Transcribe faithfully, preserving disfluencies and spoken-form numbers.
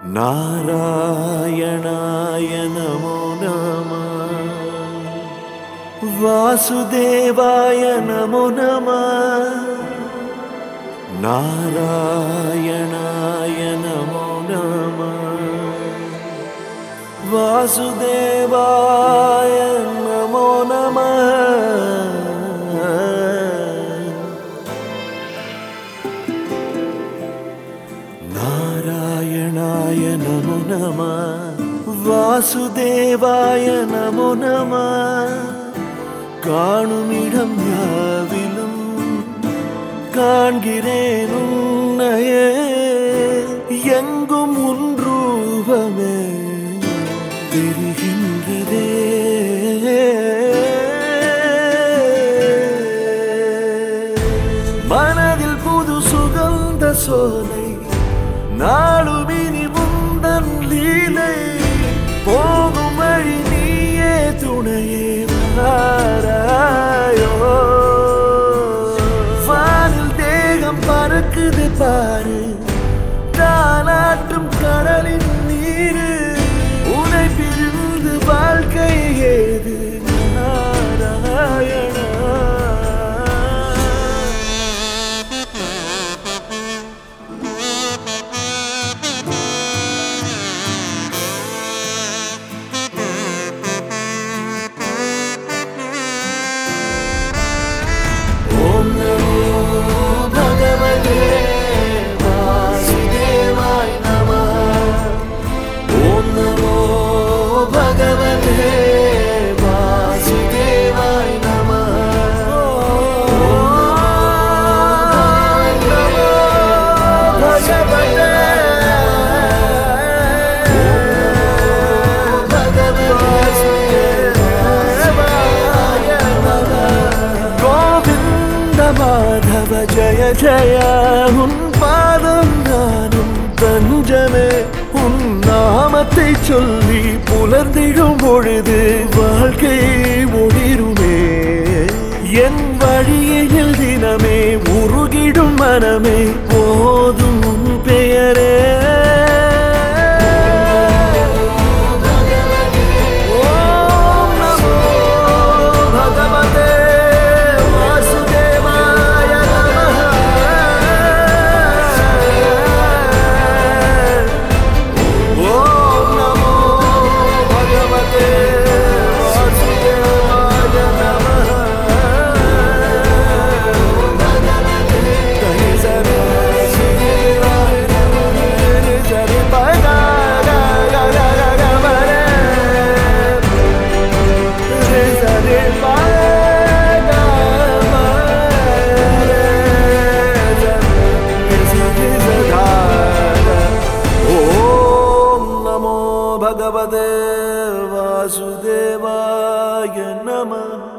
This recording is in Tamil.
नारायणाय नमो नमः वासुदेवाय नमो नमः नारायणाय नमो नमः वासुदेवाय नमो नमः नारायणाय नमो नमः वासुदेवाय नमो नमः காணுமிடம் யாவிலும் காண்கிறேன் உன்னையே எங்கும் உன் ரூபமே தெரிகின்றதே மனதில் புது சுகந்த சோலை நாளும் இனி உந்தன் லீலை போகும் வழி நீயே துணையே வாராயோ வானில் தேகம் பறக்குது பாரு தாலாட்டும் கடலின் நீரு உனை பிரிந்து வாழ்க்கை ஏது நாராயணா माधव जय जय उन पादम नानुम तंजमे उन नामத்தை சொல்லி புலர்ந்திடும் பொழுது வாழ்க்கை ஒளிருமே என் வழியில் தினமே உருகிடும் மனமே போதும் உன் பெயரே भगवते वासुदेवाय नमः।